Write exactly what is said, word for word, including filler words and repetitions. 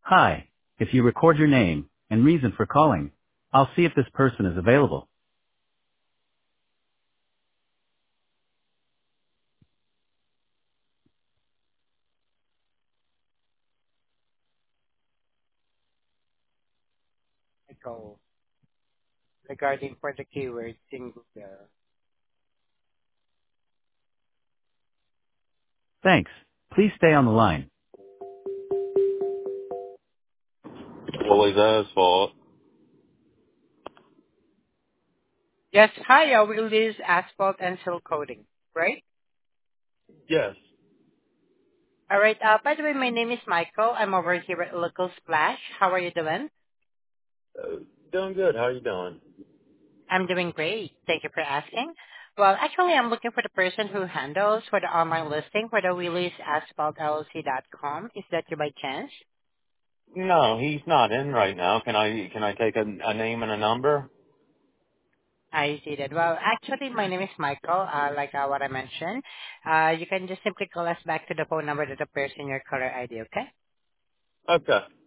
Hi. If you record your name and reason for calling, I'll see if this person is available. Michael, regarding for the keywords in Google. Thanks. Please stay on the line. Willie's Asphalt. Yes, hi, uh, we release asphalt and seal coating, right? Yes. All right, uh, by the way, my name is Michael. I'm over here at Local Splash. How are you doing? Uh, doing good. How are you doing? I'm doing great. Thank you for asking. Well, actually, I'm looking for the person who handles for the online listing for the Willys Asphalt L L C dot com. Is that you by chance? No, he's not in right now. Can I can I take a, a name and a number? I see that. Well, actually, my name is Michael, uh, like uh, what I mentioned. Uh, you can just simply call us back to the phone number that appears in your caller I D, okay? Okay.